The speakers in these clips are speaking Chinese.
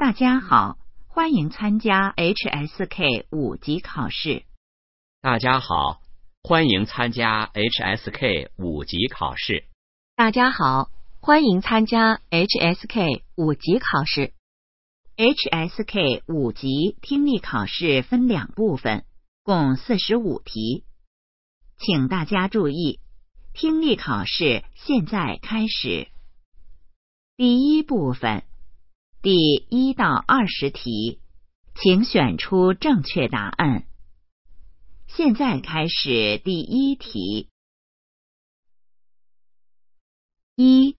大家好，欢迎参加 HSK 5级考试。 大家好，欢迎参加 HSK 5级考试。 大家好，欢迎参加 HSK 5级考试。 HSK 5级听力考试分2部分，共45题。请大家注意，听力考试现在开始。第一部分，第1到20题，请选出正确答案。现在开始第1题。1，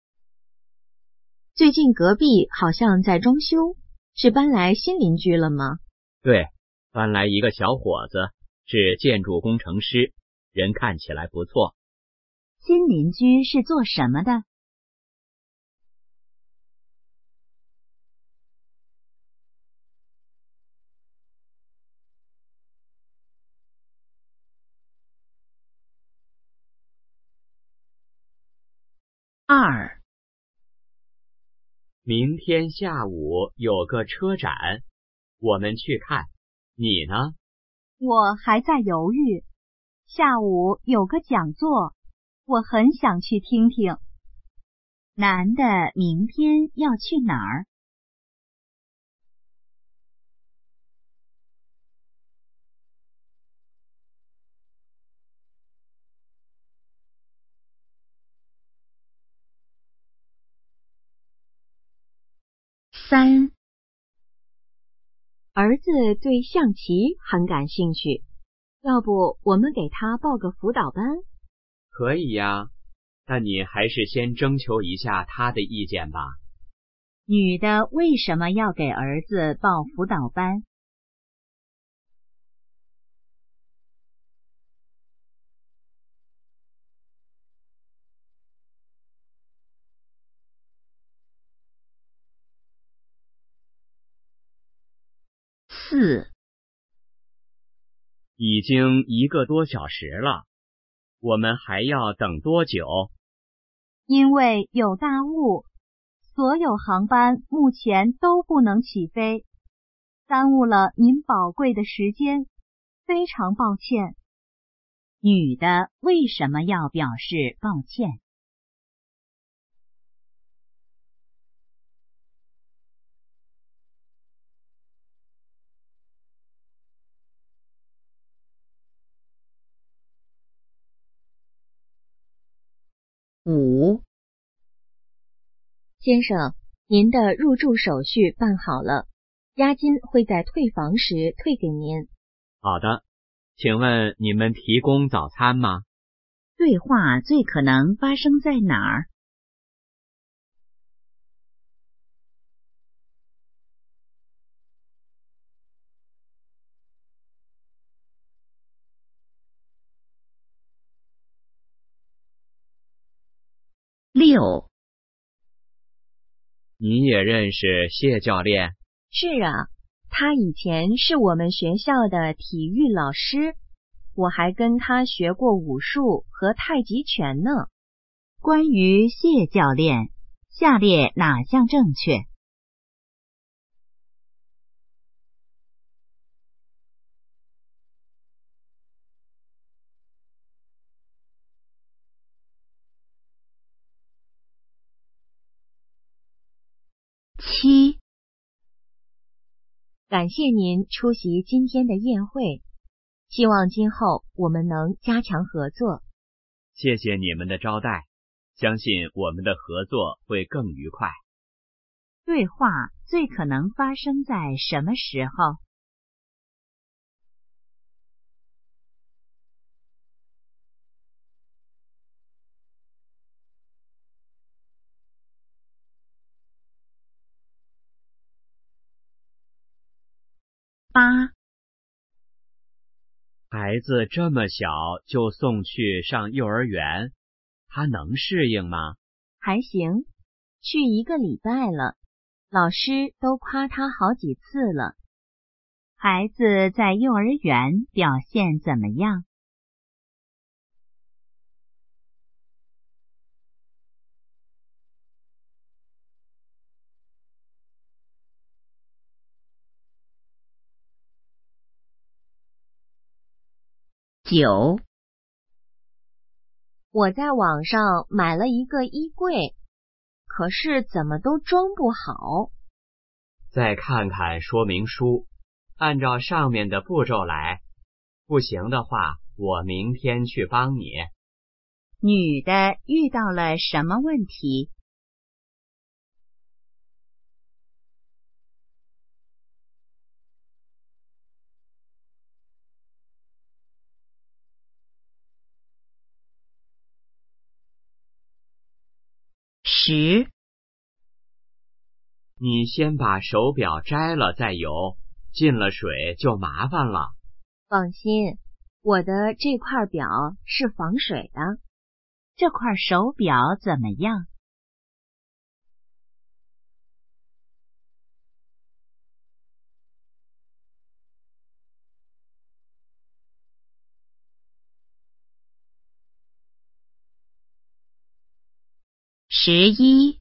最近隔壁好像在装修，是搬来新邻居了吗？ 对，搬来一个小伙子，是建筑工程师，人看起来不错。 新邻居是做什么的？2， 明天下午有个车展，我们去看，你呢？ 我还在犹豫。下午有个讲座，我很想去听听。 男的明天要去哪儿？3， 儿子对象棋很感兴趣，要不我们给他报个辅导班？ 可以呀，但你还是先征求一下他的意见吧。 女的为什么要给儿子报辅导班？4， 已经1个多小时了，我们还要等多久？ 因为有大雾，所有航班目前都不能起飞，耽误了您宝贵的时间，非常抱歉。 女的为什么要表示抱歉？5， 先生，您的入住手续办好了，押金会在退房时退给您。 好的，请问你们提供早餐吗？ 对话最可能发生在哪儿？6， 你也认识谢教练？ 是啊，他以前是我们学校的体育老师，我还跟他学过武术和太极拳呢。 关于谢教练，下列哪项正确？7， 感谢您出席今天的宴会，希望今后我们能加强合作。 谢谢你们的招待，相信我们的合作会更愉快。 对话最可能发生在什么时候？8， 孩子这么小就送去上幼儿园，他能适应吗？ 还行，去1个礼拜了，老师都夸他好几次了。 孩子在幼儿园表现怎么样 9、 我在网上买了一个衣柜，可是怎么都装不好。 再看看说明书，按照上面的步骤来，不行的话，我明天去帮你。 女的遇到了什么问题？10、 你先把手表摘了再游，进了水就麻烦了。 放心，我的这块表是防水的。 这块手表怎么样？11、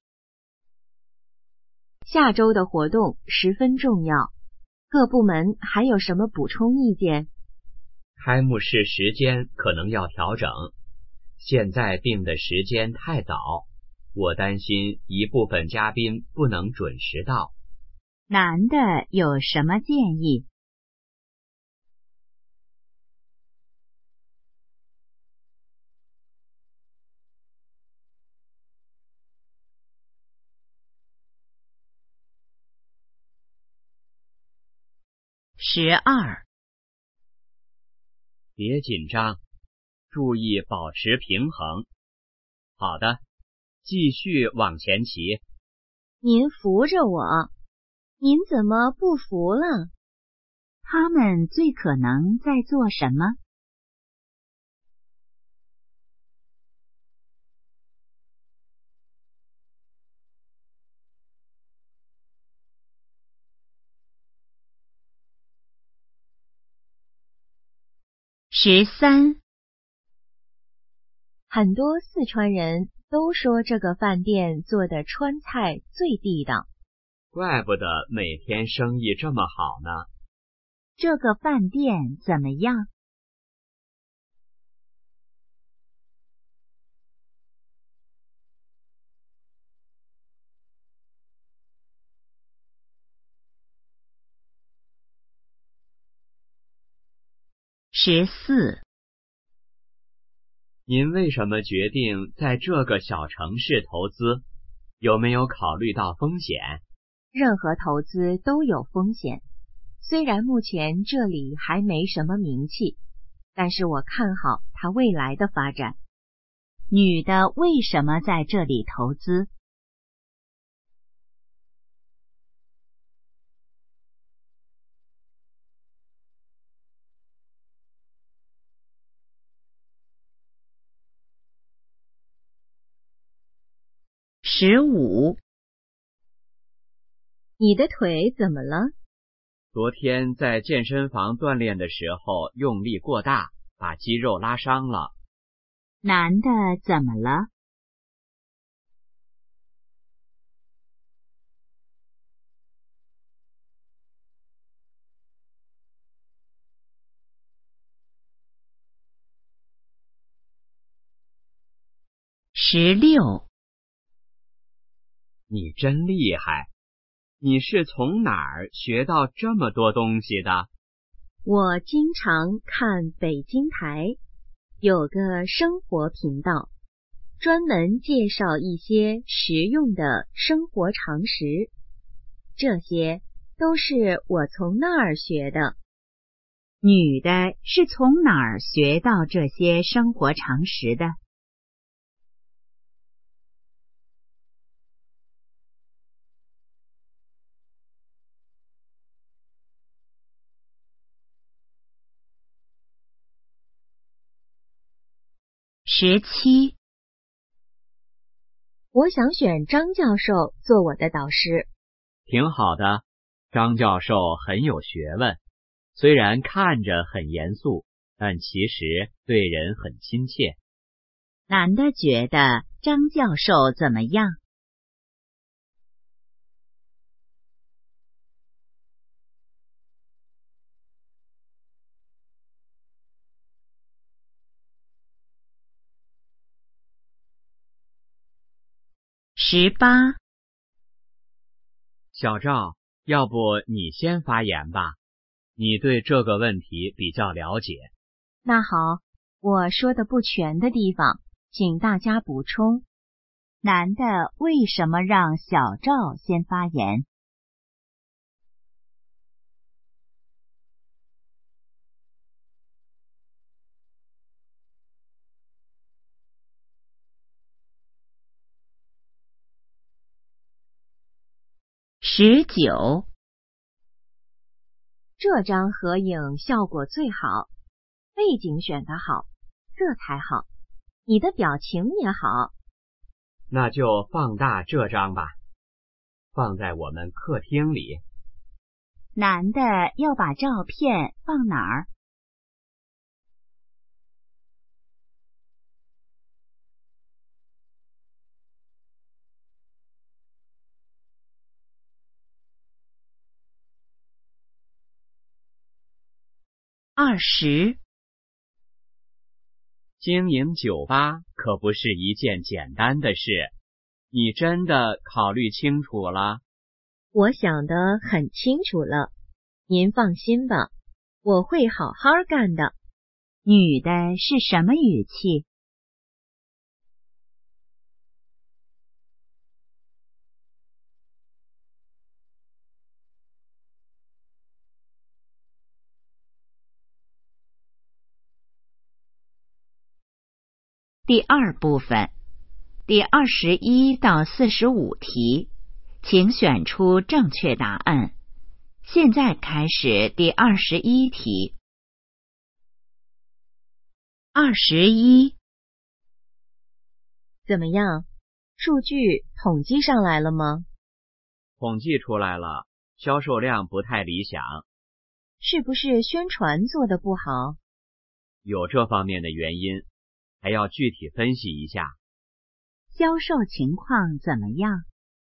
下周的活动十分重要，各部门还有什么补充意见？ 开幕式时间可能要调整，现在定的时间太早，我担心一部分嘉宾不能准时到。 男的有什么建议？12、 别紧张，注意保持平衡。好的，继续往前骑。 您扶着我，您怎么不扶了？ 他们最可能在做什么？13、 很多四川人都说这个饭店做的川菜最地道。 怪不得每天生意这么好呢。 这个饭店怎么样？14、 您为什么决定在这个小城市投资？有没有考虑到风险？ 任何投资都有风险，虽然目前这里还没什么名气，但是我看好它未来的发展。 女的为什么在这里投资？15、 你的腿怎么了？ 昨天在健身房锻炼的时候用力过大，把肌肉拉伤了。 男的怎么了？16、 你真厉害，你是从哪儿学到这么多东西的？ 我经常看北京台，有个生活频道，专门介绍一些实用的生活常识，这些都是我从那儿学的。 女的是从哪儿学到这些生活常识的？17、 我想选张教授做我的导师。 挺好的，张教授很有学问，虽然看着很严肃，但其实对人很亲切。 男的觉得张教授怎么样 18。 小赵，要不你先发言吧？你对这个问题比较了解。 那好，我说的不全的地方，请大家补充。 男的为什么让小赵先发言？19。 这张合影效果最好，背景选得好，这才好。你的表情也好。 那就放大这张吧，放在我们客厅里。 男的要把照片放哪儿？20。 经营酒吧可不是一件简单的事，你真的考虑清楚了？ 我想得很清楚了，您放心吧，我会好好干的。 女的是什么语气第二部分，第21到45题，请选出正确答案。现在开始第21题。21。 怎么样？数据统计上来了吗？ 统计出来了，销售量不太理想。 是不是宣传做得不好？ 有这方面的原因，还要具体分析一下。 销售情况怎么样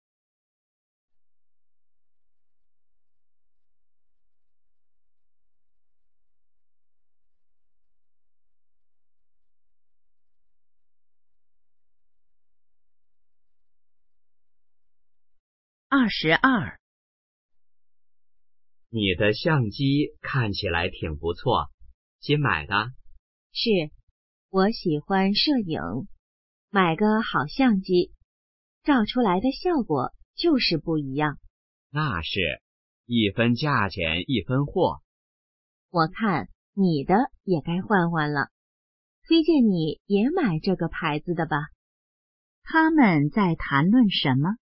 ？22。 你的相机看起来挺不错，新买的？ 是，我喜欢摄影，买个好相机，照出来的效果就是不一样。 那是，一分价钱一分货。 我看你的也该换换了，推荐你也买这个牌子的吧。 他们在谈论什么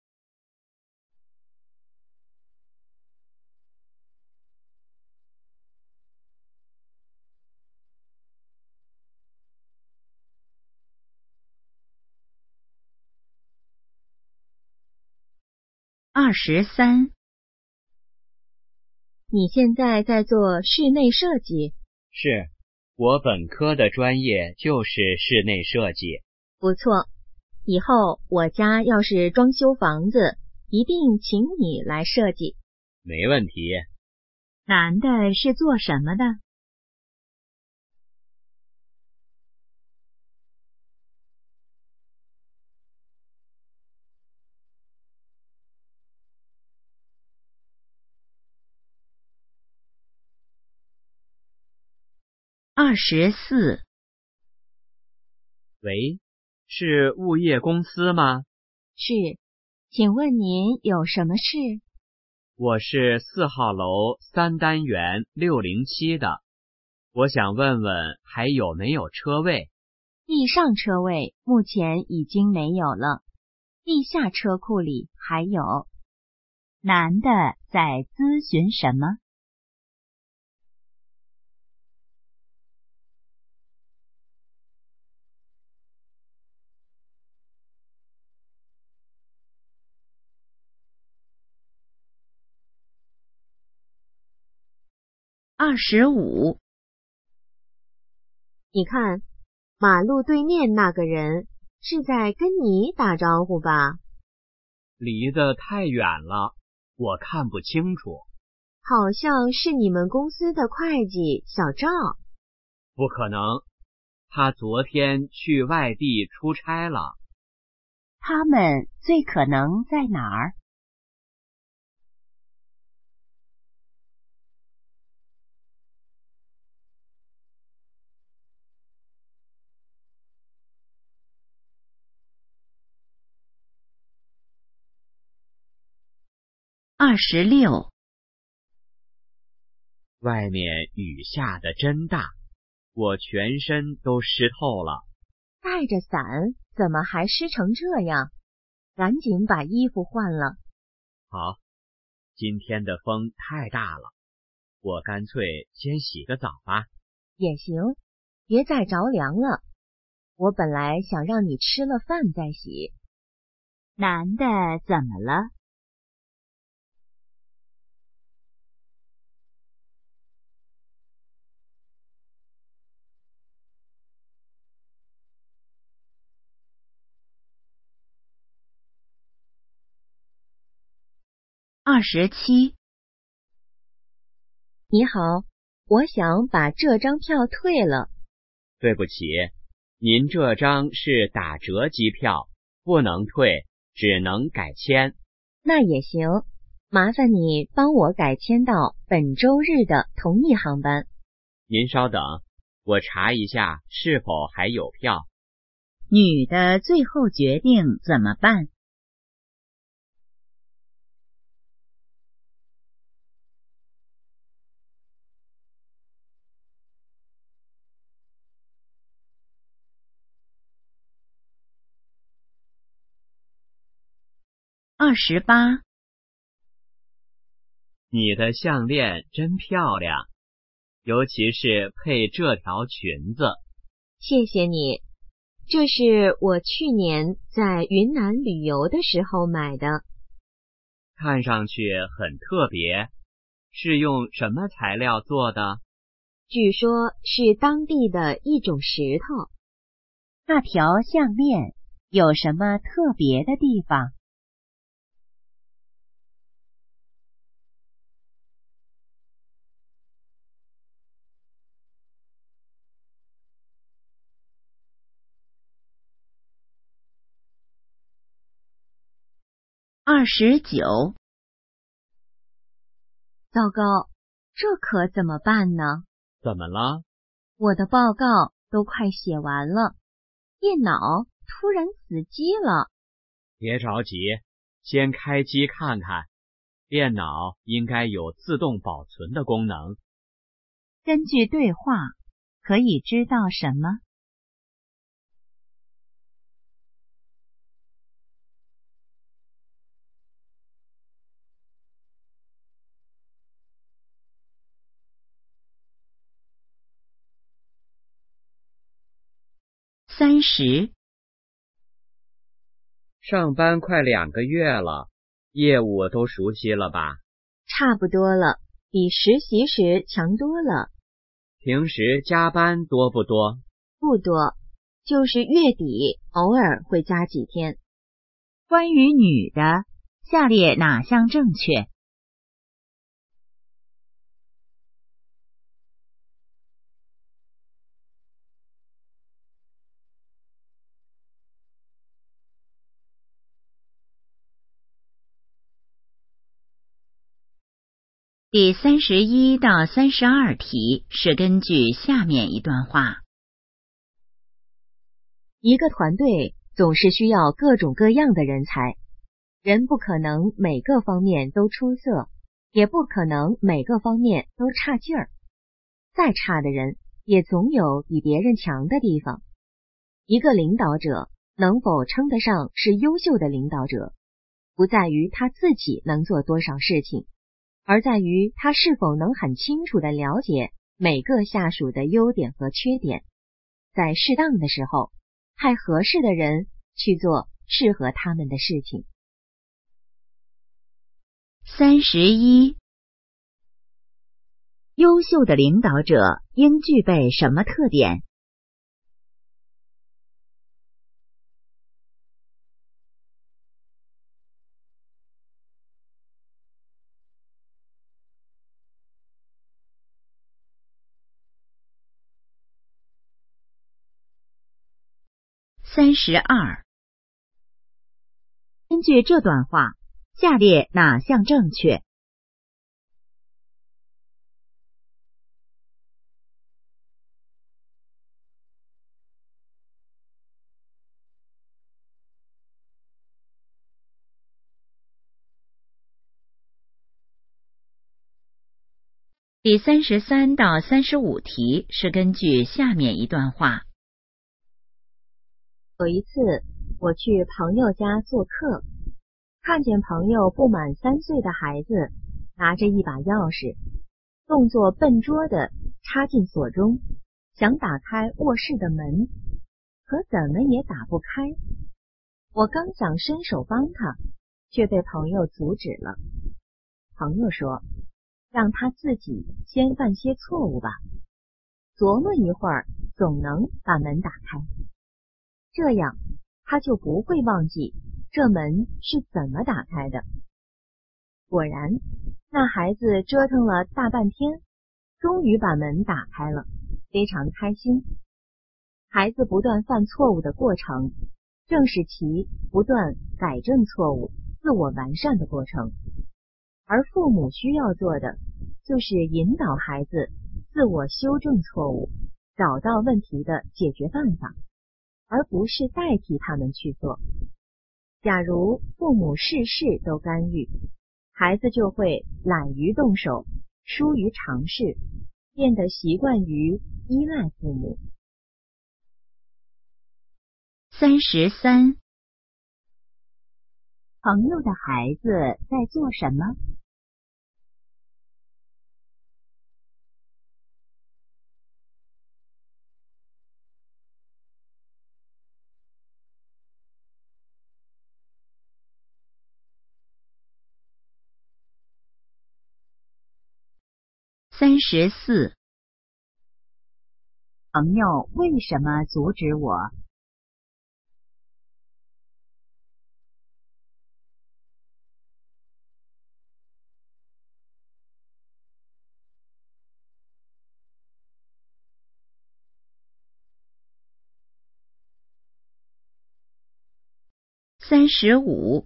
？23。 你现在在做室内设计？ 是，我本科的专业就是室内设计。 不错，以后我家要是装修房子，一定请你来设计。 没问题。 男的是做什么的？24。 喂，是物业公司吗？ 是，请问您有什么事？ 我是4号楼3单元607的，我想问问还有没有车位？ 地上车位目前已经没有了，地下车库里还有。 男的在咨询什么？25。 你看，马路对面那个人是在跟你打招呼吧？ 离得太远了，我看不清楚。 好像是你们公司的会计小赵。 不可能，他昨天去外地出差了。 他们最可能在哪儿 ？26， 外面雨下得真大，我全身都湿透了。 带着伞，怎么还湿成这样？赶紧把衣服换了。 好，今天的风太大了，我干脆先洗个澡吧。 也行，别再着凉了。我本来想让你吃了饭再洗。 男的怎么了？27， 你好，我想把这张票退了。 对不起，您这张是打折机票，不能退，只能改签。 那也行，麻烦你帮我改签到本周日的同一航班。 您稍等，我查一下是否还有票。 女的最后决定怎么办？28， 你的项链真漂亮，尤其是配这条裙子。 谢谢你，这是我去年在云南旅游的时候买的。 看上去很特别，是用什么材料做的？ 据说是当地的一种石头。 那条项链有什么特别的地方 ？29， 糟糕，这可怎么办呢？ 怎么了？ 我的报告都快写完了，电脑突然死机了。 别着急，先开机看看，电脑应该有自动保存的功能。 根据对话，可以知道什么 30， 上班快2个月了，业务都熟悉了吧？ 差不多了，比实习时强多了。 平时加班多不多？ 不多，就是月底偶尔会加几天。 关于女的，下列哪项正确第31到32题是根据下面一段话。 一个团队总是需要各种各样的人才，人不可能每个方面都出色，也不可能每个方面都差劲儿。再差的人，也总有比别人强的地方。一个领导者能否称得上是优秀的领导者，不在于他自己能做多少事情，而在于他是否能很清楚地了解每个下属的优点和缺点，在适当的时候派合适的人去做适合他们的事情。 31，优秀的领导者应具备什么特点？32， 根据这段话，下列哪项正确？第33到35题是根据下面一段话。 有一次，我去朋友家做客，看见朋友不满3岁的孩子拿着一把钥匙，动作笨拙地插进锁中，想打开卧室的门，可怎么也打不开。我刚想伸手帮他，却被朋友阻止了。朋友说，让他自己先犯些错误吧，琢磨一会儿总能把门打开，这样他就不会忘记这门是怎么打开的。果然，那孩子折腾了大半天，终于把门打开了，非常开心。孩子不断犯错误的过程，正是其不断改正错误、自我完善的过程。而父母需要做的，就是引导孩子自我修正错误，找到问题的解决办法，而不是代替他们去做。假如父母事事都干预，孩子就会懒于动手，疏于尝试，变得习惯于依赖父母。 33， 朋友的孩子在做什么？ 34， 朋友为什么阻止我？ 35，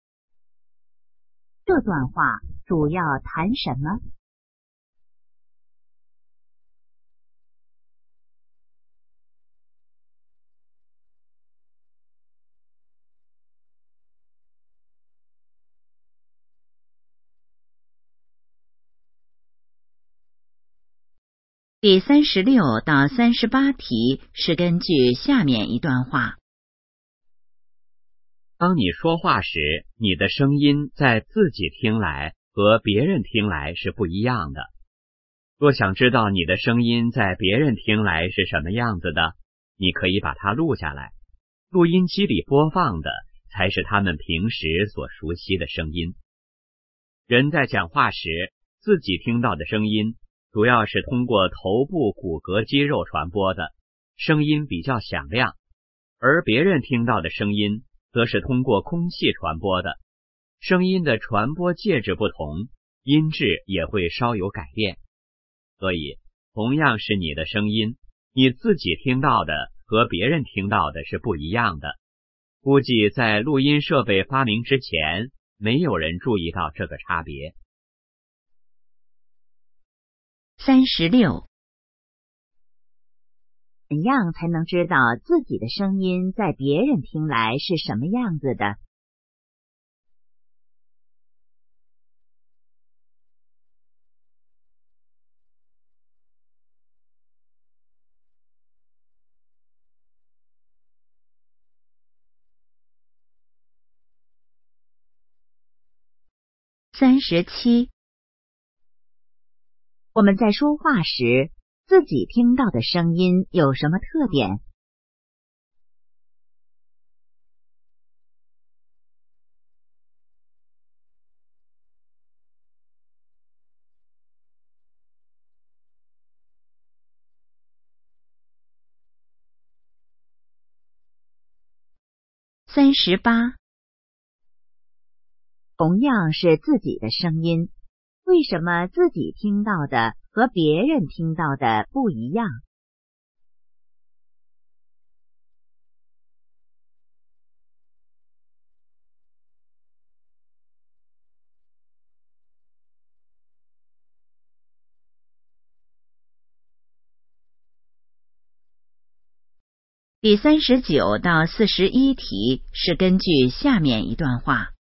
这段话主要谈什么？ 第36到38题是根据下面一段话。 当你说话时，你的声音在自己听来和别人听来是不一样的。若想知道你的声音在别人听来是什么样子的，你可以把它录下来。录音机里播放的才是他们平时所熟悉的声音。人在讲话时，自己听到的声音主要是通过头部骨骼肌肉传播的，声音比较响亮，而别人听到的声音则是通过空气传播的，声音的传播介质不同，音质也会稍有改变。所以，同样是你的声音，你自己听到的和别人听到的是不一样的。估计在录音设备发明之前，没有人注意到这个差别。 36， 怎样才能知道自己的声音在别人听来是什么样子的？ 37， 我们在说话时，自己听到的声音有什么特点 ？38， 同样是自己的声音，为什么自己听到的和别人听到的不一样第39到41题是根据下面一段话。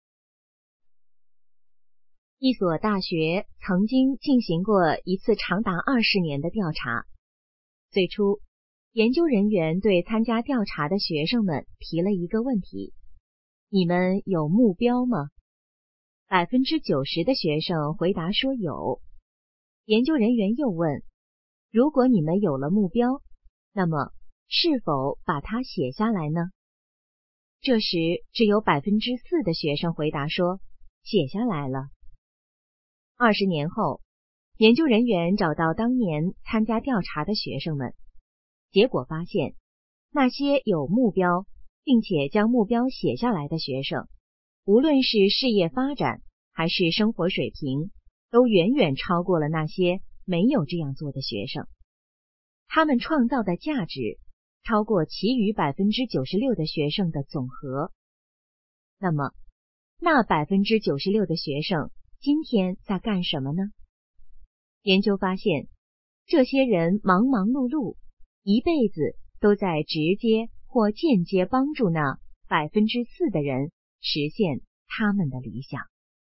一所大学曾经进行过一次长达20年的调查。最初，研究人员对参加调查的学生们提了一个问题：你们有目标吗？90%的学生回答说有。研究人员又问：如果你们有了目标，那么是否把它写下来呢？这时只有4%的学生回答说写下来了。20年后，研究人员找到当年参加调查的学生们，结果发现，那些有目标并且将目标写下来的学生，无论是事业发展还是生活水平，都远远超过了那些没有这样做的学生。他们创造的价值超过其余96%的学生的总和。那么，那96%的学生今天在干什么呢？研究发现，这些人忙忙碌碌，一辈子都在直接或间接帮助那4%的人实现他们的理想。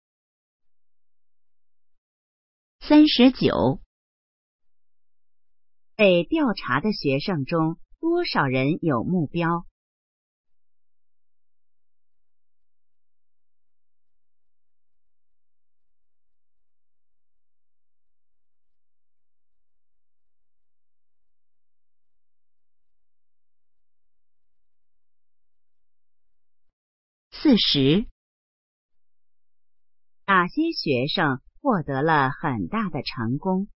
39，被调查的学生中多少人有目标？40，哪些学生获得了很大的成功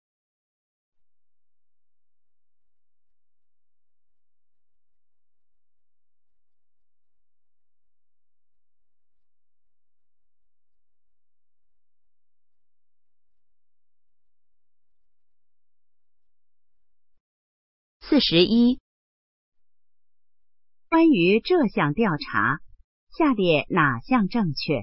？41，关于这项调查，下列哪项正确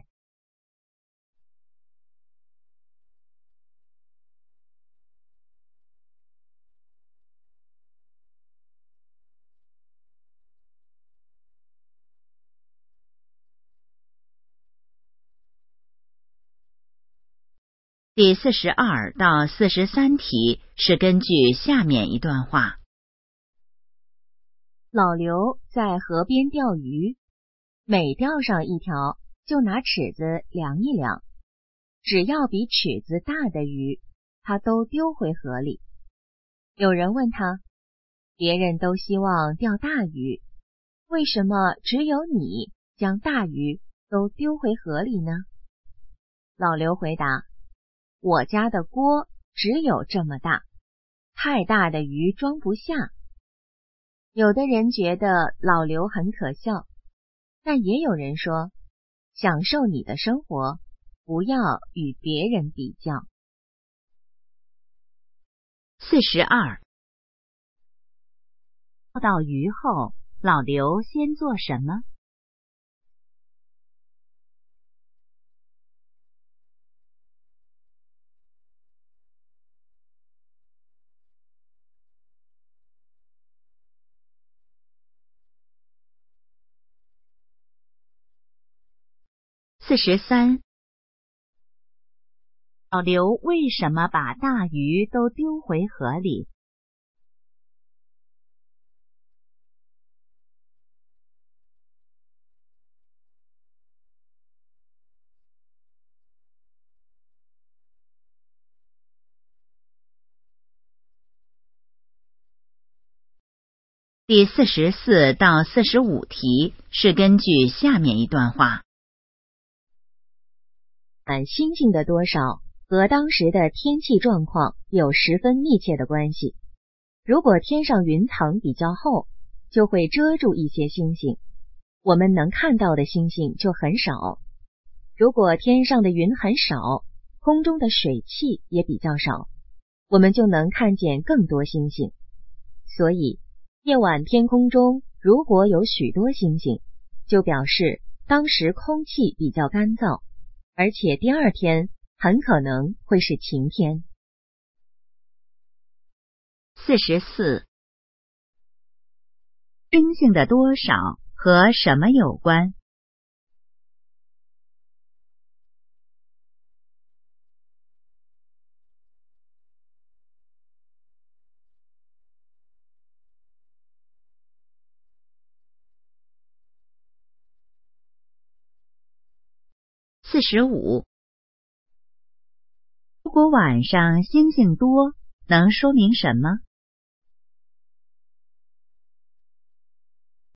第42到43题是根据下面一段话。 老刘在河边钓鱼，每钓上一条就拿尺子量一量，只要比尺子大的鱼，他都丢回河里。有人问他，别人都希望钓大鱼，为什么只有你将大鱼都丢回河里呢？老刘回答，我家的锅只有这么大，太大的鱼装不下。有的人觉得老刘很可笑，但也有人说，享受你的生活，不要与别人比较。 42，钓到鱼后，老刘先做什么？43，老刘为什么把大鱼都丢回河里第44到45题是根据下面一段话。 星星的多少和当时的天气状况有十分密切的关系。如果天上云层比较厚，就会遮住一些星星，我们能看到的星星就很少。如果天上的云很少，空中的水汽也比较少，我们就能看见更多星星。所以夜晚天空中如果有许多星星，就表示当时空气比较干燥，而且第二天很可能会是晴天。 44， 星星的多少和什么有关？45。如果晚上星星多，能说明什么？